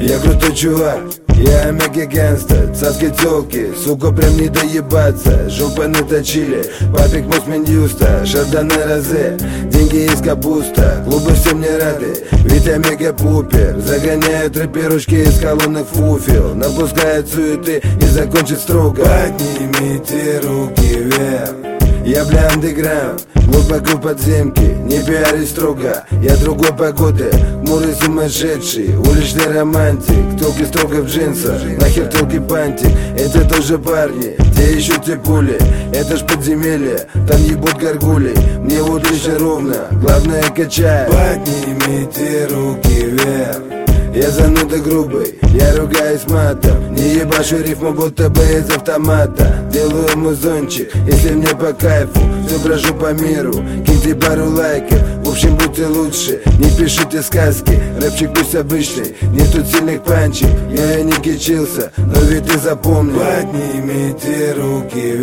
Я крутой чувак, я мягкий гангстер, царские тёлки, сука, прям не доебаться. Жопа наточили, папик Мосмен Юста, шарданы розе, деньги из капуста. Клубы всем не рады, ведь я мега-пупер. Загоняют рэперушки из колонны фуфел, напускают суеты и закончит строго. Поднимите руки вверх, я бля андеграунд, глубоко в подземке, не пиарюсь строго. Я другой погоды, хмурый сумасшедший, уличный романтик, толки строго в джинсах, нахер толки пантик. Это тоже парни, те еще те пули, это ж подземелье, там ебут горгули. Мне вот лично ровно, главное качает. Поднимите руки вверх, я зануда грубый, я ругаюсь матом, не ебашу рифму, будто бы из автомата. Делаю музончик, если мне по кайфу, все брожу по миру, киньте пару лайков. В общем, будьте лучше, не пишите сказки, рэпчик пусть обычный, нет тут сильных панчей. Я и не кичился, но ведь ты запомни. Поднимите руки